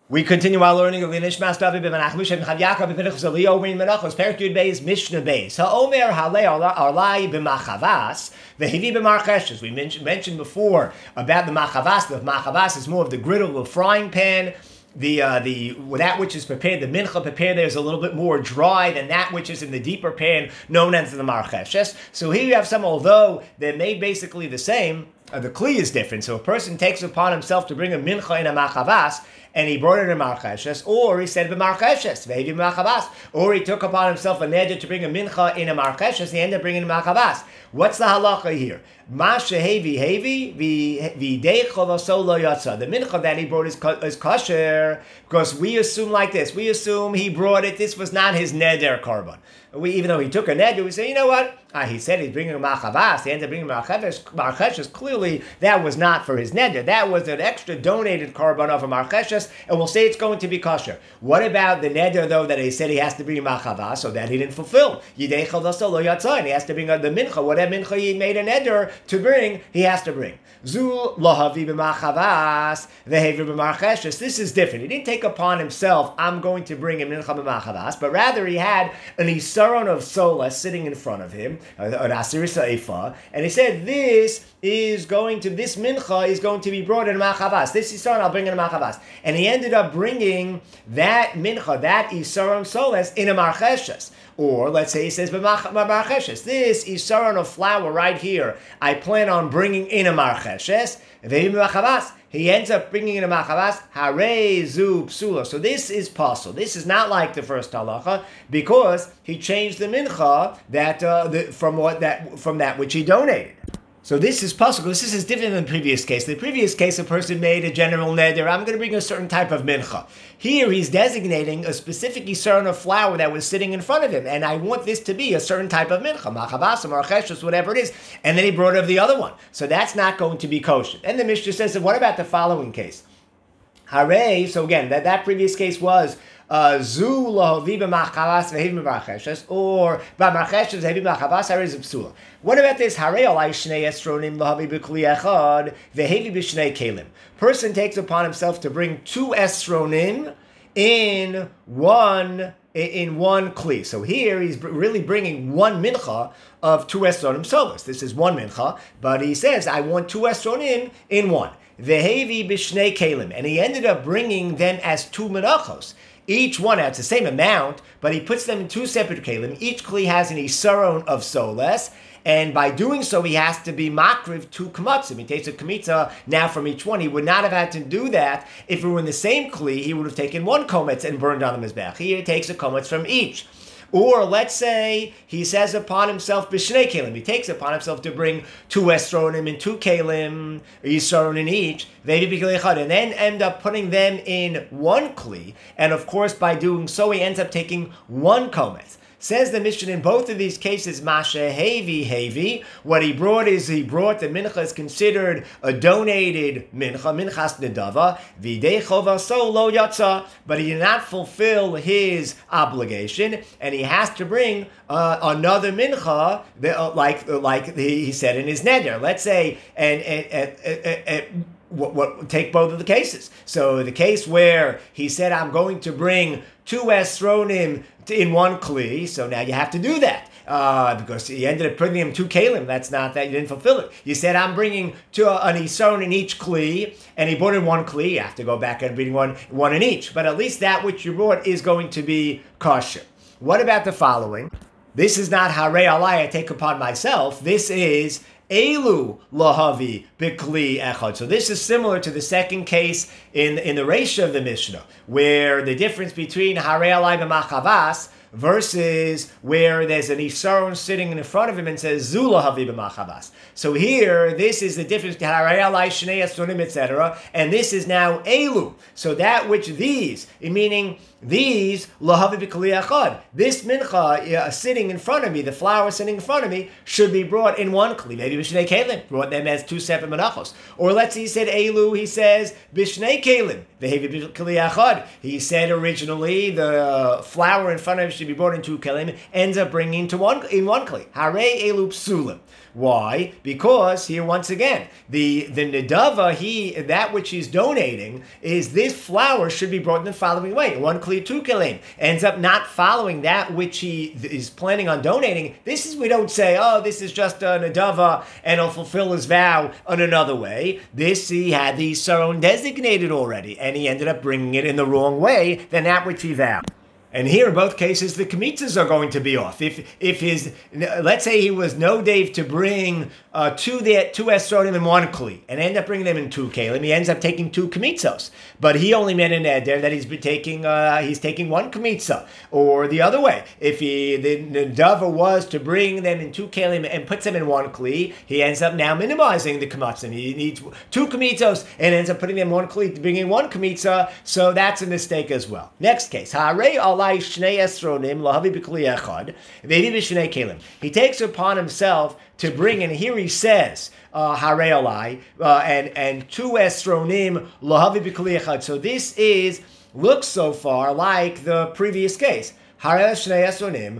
We continue our learning of Nishmas David ben Menachem Shem Chav Yaakov ben Pinchas Elio ben Menachos Perek Yud Beis Mishnah Beis HaOmer Halei Arlai b'Machavas Vehivi b'Marcheshes. We mentioned before about the Machavas. The Machavas is more of the griddle, the frying pan. That which is prepared, the mincha prepared there is a little bit more dry than that which is in the deeper pan known as the Marcheshes. So here you have some, although they're made basically the same, the kli is different. So a person takes upon himself to bring a mincha in a machavas, and he brought it in marcheshes, or he said b'marcheshes, ve'hevi b'machavas, or he took upon himself a neder to bring a mincha in a marcheshes, he ended up bringing a machavas. What's the halacha here? Ma shehevi v'deichol v'so lo yatsa. The mincha that he brought is kosher, because we assume like this. We assume he brought it. This was not his neder korban. Even though he took a neder, we say, you know what? He said he's bringing a machavas. He ended up bringing marcheshes. Clearly, that was not for his neder. That was an extra donated korban of a marcheshes, and we'll say it's going to be kosher. What about the neder, though, that he said he has to bring a machavas, so that he didn't fulfill? Yideichel v'so lo yatsa, and he has to bring the mincha. Whatever mincha he made a neder to bring, he has to bring. Zul lohavi b'machavas vehevi b'marcheshes. This is different. He didn't take upon himself, I'm going to bring a mincha b'machavas, but rather he had an isaron of sola sitting in front of him, an asiris ephah, and he said, this mincha is going to be brought in a machavas. This isaron I'll bring in a machavas. And he ended up bringing that mincha, that isaron solas, in a marcheshes. Or let's say he says, marcheshes. This isaron of flour right here, I plan on bringing in a marcheshes. He ends up bringing in a machavas, hare zu psula. So this is possible. This is not like the first halacha, because he changed the mincha from that which he donated. So this is possible. This is different than the previous case. The previous case, a person made a general neder, I'm going to bring a certain type of mincha. Here he's designating a specific yisron of flour that was sitting in front of him, and I want this to be a certain type of mincha, machavas, marcheshes, whatever it is. And then he brought up the other one. So that's not going to be kosher. And the Mishnah says, what about the following case? Hare, so again, that previous case was zu lahavi b'machavas vehevi b'marcheshes, or b'marcheshes vehevi b'machavas hare zu psula. What about this? Hare alai shnei esronim lahavi b'kli echad vehevi b'shnei kelim. Person takes upon himself to bring 2 esronim in one kli. So here he's really bringing one mincha of 2 esronim solas. This is one mincha, but he says, I want 2 esronim in one. Vehevi b'shnei kelim, and he ended up bringing them as 2 menachos. Each one has the same amount, but he puts them in 2 separate kelim. Each kli has an isaron of soles, and by doing so, he has to be makriv 2 kamatzim. He takes a kamitza now from each one. He would not have had to do that if it were in the same kli. He would have taken 1 kometz and burned on the mizbech. Here he takes a kometz from each. Or let's say he says upon himself b'shnei kelim. He takes upon himself to bring 2 esronim and 2 kelim, yisron in each, and then end up putting them in 1 kli. And of course, by doing so, he ends up taking 1 kometz. Says the Mishnah in both of these cases, Masha Hevi. What he brought the mincha is considered a donated mincha, minchas nedava, v'deichol v'so lo yatsa, but he did not fulfill his obligation, and he has to bring another mincha, like he said in his neder. Let's say, take both of the cases. So the case where he said, I'm going to bring 2 esronim in 1 kli, so now you have to do that. Because he ended up putting him 2 kelim. That's not that, you didn't fulfill it. You said, I'm bringing an isaron in each kli, and he brought in 1 kli. You have to go back and bring one in each. But at least that which you brought is going to be kosher. What about the following? This is not hare alai, I take upon myself. This is Elu lahavi b'kli echad. So this is similar to the second case in the Reisha of the Mishnah, where the difference between hare alai b'machavas versus where there's an isaron sitting in front of him and says zu lahavi b'machavas. So here, this is the difference between hare alai shnei esronim, etc., and this is now elu. So that which meaning these lahavi b'kli echad. This mincha sitting in front of me, the flour sitting in front of me, should be brought in 1 kli. Maybe b'shnei kelim, brought them as 2 separate menachos. Or let's say he said elu, he says b'shnei kelim, vehevi b'kli echad. He said originally the flour in front of him should be brought in two kelim, ends up bringing in one kli. Hare elu psulim. Why? Because here once again, the nedava, that which he's donating is this flour should be brought in the following way. One kli, two kelim. Ends up not following that which he is planning on donating. We don't say, oh, this is just a nedava and he'll fulfill his vow in another way. This, he had the saron designated already, and he ended up bringing it in the wrong way than that which he vowed. And here, in both cases, the kmitzas are going to be off. Let's say he was no Dave to bring two esronim in one kli, and end up bringing them in two kelim, he ends up taking two kmitzos. But he only meant an eder that he's taking one kmitza, or the other way. If the nedava was to bring them in two kelim and puts them in one kli, he ends up now minimizing the kmatzim. He needs two kmitzos and ends up putting them in one kli to bring in one kmitza. So that's a mistake as well. Next case, he takes upon himself to bring, and here he says, Harei alai, and two esronim lahavi b'kli echad. So this looks so far like the previous case. The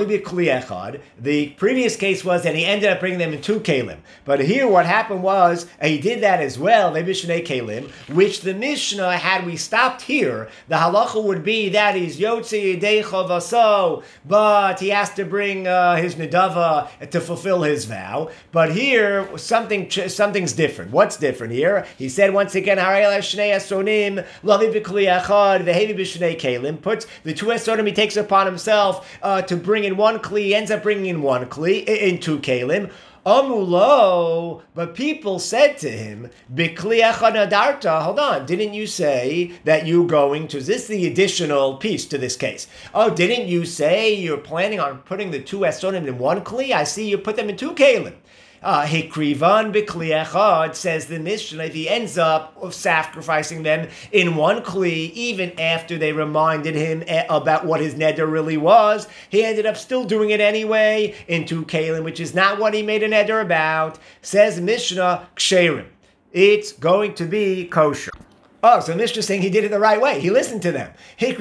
previous case was that he ended up bringing them in two kelim. But here what happened was, he did that as well, maybe shnei kelim, which the Mishnah, had we stopped here, the halacha would be that he's yotzi yedei chavaso, but he has to bring his nedava to fulfill his vow. But here, something's different. What's different here? He said once again, shnei esronim, lavi b'kli echad, vehevi b'shnei kelim, puts the two esronim he takes upon himself to bring in one kli, ends up bringing in one kli, in two kelim. Amulo, but people said to him, Bikli echad nadarta, hold on, didn't you say that you're going to, is this the additional piece to this case? Oh, didn't you say you're planning on putting the two esronim in one kli? I see you put them in two kelim. Hikrivan b'kli echad, says the Mishnah, if he ends up sacrificing them in one kli, even after they reminded him about what his neder really was, he ended up still doing it anyway in two kelim, which is not what he made a neder about. Says Mishnah, ksherim. It's going to be kosher. Oh, so Mishnah is saying he did it the right way. He listened to them. They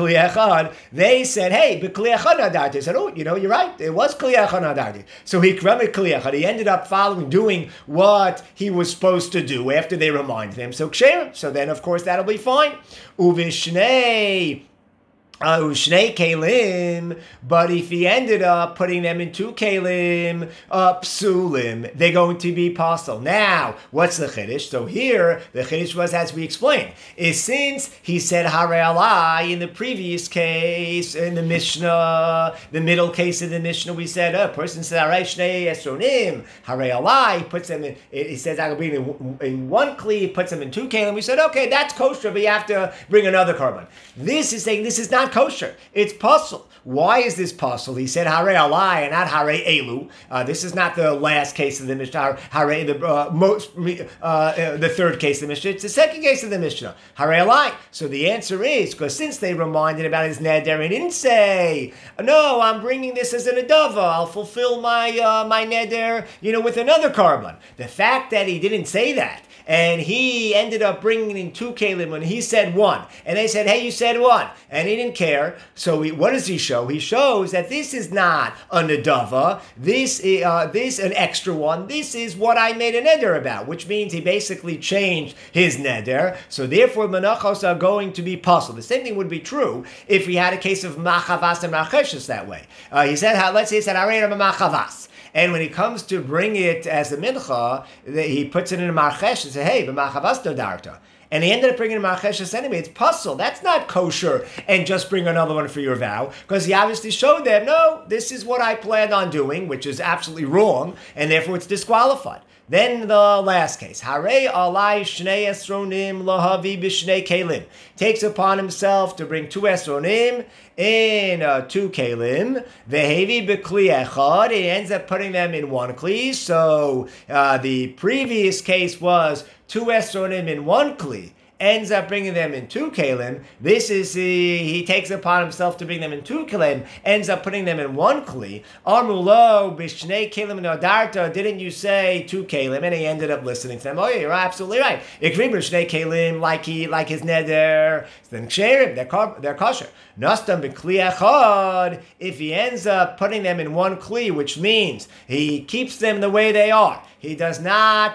said, hey, b'kli echad nadarti. He said, oh, you're right. It was kli echad nadarti. So he ended up doing what he was supposed to do after they reminded him. So ksherim. So then, of course, that'll be fine. Uvishnei Ushnei kelim, but if he ended up putting them in two kelim, psulim, they're going to be pasul. Now, what's the chiddush? So here, the chiddush was, as we explained, is since he said harei alai in the previous case, in the Mishnah, the middle case of the Mishnah, we said, a person said harei shnei esronim, harei alai, puts them in, he says, I'll bring in one kli, puts them in two kelim. We said, okay, that's kosher, but you have to bring another korban. This is saying this is not kosher. It's pasul. Why is this pasul? He said harei alai and not harei elu. This is not the last case of the Mishnah. Harei the third case of the Mishnah. It's the second case of the Mishnah. Harei alai. So the answer is because since they reminded about his neder, he didn't say, "No, I'm bringing this as an nedava. I'll fulfill my my neder, with another korban." The fact that he didn't say that, and he ended up bringing in two kelim when he said one, and they said, "Hey, you said one," and he didn't care. So what does he show? He shows that this is not a nedava. This an extra one. This is what I made a neder about, which means he basically changed his neder. So therefore, menachos are going to be pasul. The same thing would be true if we had a case of machavas and marcheshes that way. He said, let's say he said, "Arei machavas." And when he comes to bring it as a mincha, he puts it in a marchesh and says, "Hey, b'machavas dodarta." And he ended up bringing a marcheshes anyway. It's pasul. That's not kosher. And just bring another one for your vow, because he obviously showed them, no, this is what I planned on doing, which is absolutely wrong, and therefore it's disqualified. Then the last case, Harei alai shnei esronim lahavi b'shnei kelim, takes upon himself to bring two esronim in two kelim. Vehevi b'kli echad, he ends up putting them in one kli. So the previous case was two esronim in one kli, ends up bringing them in 2 kelim. This is, he takes upon himself to bring them in 2 kelim, ends up putting them in 1 kli. Armulo, bishnei kelim nodarta, didn't you say 2 kelim? And he ended up listening to them. Oh yeah, you're absolutely right. Ikrim bishnei kelim, like his neder, then ksherim, they're kosher. Nastam b'kli echad, if he ends up putting them in 1 kli, which means he keeps them the way they are, he does not,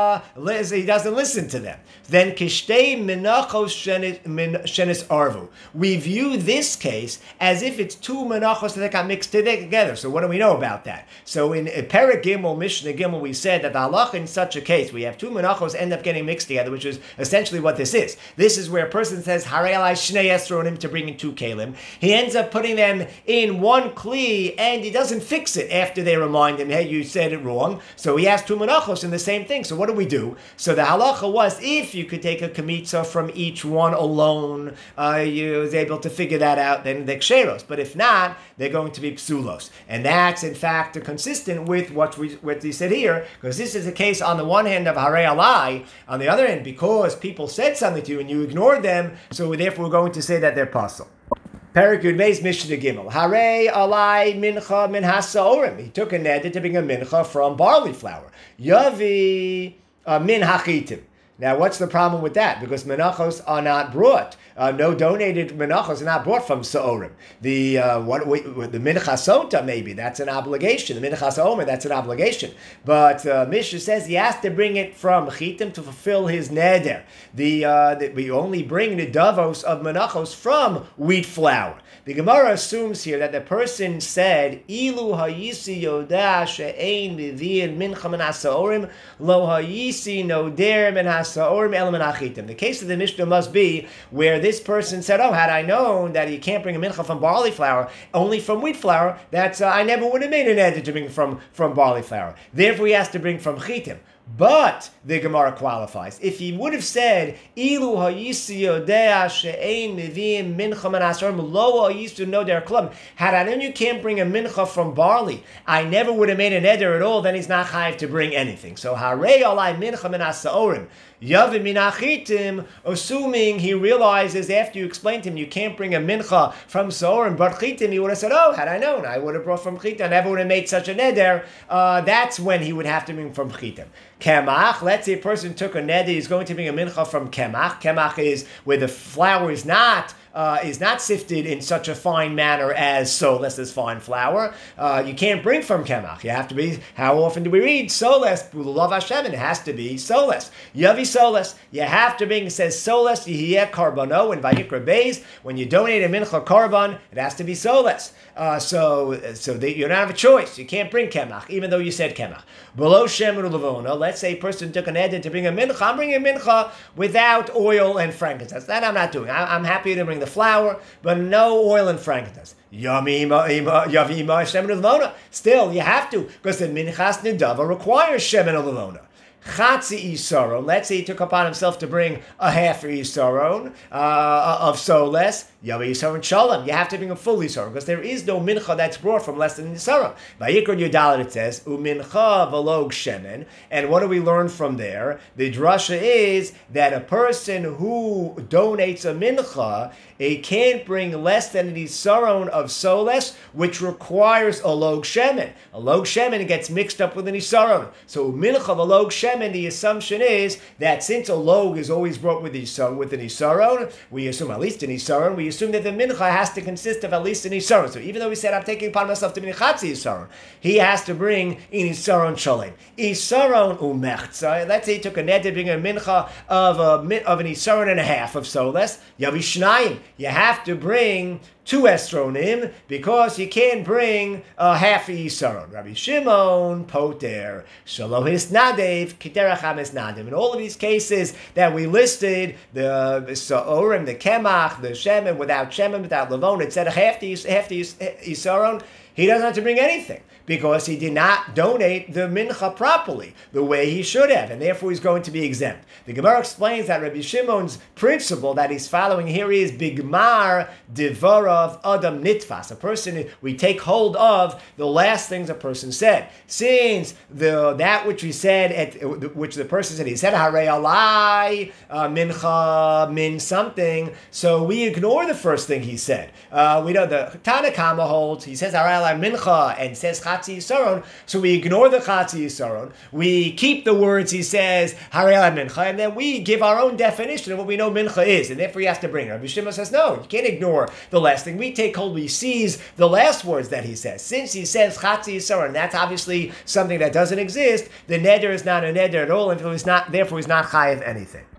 he doesn't listen to them, then kishtei menachos shenis arvu. We view this case as if it's 2 menachos that got mixed together. So what do we know about that? So in Perek Gimel, Mishnah Gimel, we said that the halacha in such a case, we have 2 menachos end up getting mixed together, which is essentially what this is. This is where a person says, Harei alai shnei esronim, to bring in 2 kelim. He ends up putting them in 1 kli, and he doesn't fix it after they remind him, hey, you said it wrong. So he has 2 menachos in the same thing. So what do? So the halacha was, if you could take a kamitza from each one alone, you was able to figure that out, then they're ksheros. But if not, they're going to be psulos. And that's, in fact, consistent with what he said here, because this is a case, on the one hand, of harei alai, on the other hand, because people said something to you and you ignored them, so therefore we're going to say that they're pasul. Perek Yud Beis Mishnah Gimel. Harei alai mincha min hasaorim. He took a neder to bring a mincha from barley flour. Yavi min hachitim. Now, what's the problem with that? Because menachos are not brought. No donated menachos are not brought from Sa'orim. The mincha sota, maybe, that's an obligation. The mincha sa'omer, that's an obligation. But Mishnah says he has to bring it from chitim to fulfill his neder. We only bring the davos of menachos from wheat flour. The Gemara assumes here that the person said, Ilu hayisi yodah she'ein mivi'in mincha min ha'sa'orim, lo hayisi noder min ha'sa'orim el min hachitim. The case of the Mishnah must be where this person said, oh, had I known that he can't bring a mincha from barley flour, only from wheat flour, that's I never would have made an edit to bring from barley flour. Therefore, he has to bring from chitim. But the Gemara qualifies. If he would have said, "Ilu hayisi yodea she'ein mivim mincha min hasarim lo hayisu noder klum," had I known you can't bring a mincha from barley, I never would have made an eder at all. Then he's not chayiv to bring anything. So harei alai mincha min hasaorim yavim min hachitim, assuming he realizes after you explained to him you can't bring a mincha from saorim but chitim, he would have said, "Oh, had I known, I would have brought from chitim. I never would have made such an eder." That's when he would have to bring from chitim. Kemach, let's say a person took a neder, he's going to bring a mincha from kemach. Kemach is where the flour is not sifted in such a fine manner as soles, as fine flour. You can't bring from kemach. You have to be, how often do we read soles? Lulav Hashem, it has to be soles. Yavi soles. You have to bring, it says soles, yihiyeh karbano, in Vayikra Beis, when you donate a mincha karban, it has to be soles. So you don't have a choice. You can't bring kemach, even though you said kemach. Below shemen u'levona, let's say a person took an edit to bring a mincha. I'm bringing a mincha without oil and frankincense. That I'm not doing. I'm happy to bring the flour, but no oil and frankincense. Yavima shemen u'levona. Still, you have to, because the minchas nedava requires shemen u'levona. Chatzi isaron. Let's say he took upon himself to bring a half isaron of soles. Yavi isaron shalom. You have to bring a full isaron because there is no mincha that's brought from less than isaron. By Yikron Yudalit it says umincha v'log shemen. And what do we learn from there? The drasha is that a person who donates a mincha, he can't bring less than an isaron of soles, which requires a log shemen. A log shemen gets mixed up with an isaron. So mincha v'log shemen, the assumption is that since a log is always brought with an isaron, we assume at least an isaron, we assume that the mincha has to consist of at least an isaron. So even though we said I'm taking upon myself to bring chatzi isaron, he has to bring an isaron shalem. Isaron umechza. Let's say he took a net to bring a mincha of an isaron and a half of soles. Yavi shnayim. You have to bring 2 esronim because you can't bring half a isaron. Rabbi Shimon poter shelo hisnadev kiterach hamisnadim. In all of these cases that we listed, the sa'orim, the kemach, the shemen, without levon, it said half the isaron. he doesn't have to bring anything, because he did not donate the mincha properly, the way he should have, and therefore he's going to be exempt. The Gemara explains that Rabbi Shimon's principle that he's following here is bigmar divarav adam nitfas. A person, we take hold of the last things a person said. Since that which he said, which the person said, he said harei alai mincha min something, so we ignore the first thing he said. We know the Tanakama holds, he says harei alai mincha and says chatzi yisaron, so we ignore the chatzi yisaron. We keep the words he says harei alai mincha, and then we give our own definition of what we know mincha is, and therefore he has to bring it. Rabbi Shimon says, no, you can't ignore the last thing. We take hold, we seize the last words that he says. Since he says chatzi yisaron, that's obviously something that doesn't exist, the neder is not a neder at all, and therefore he's not chayav anything.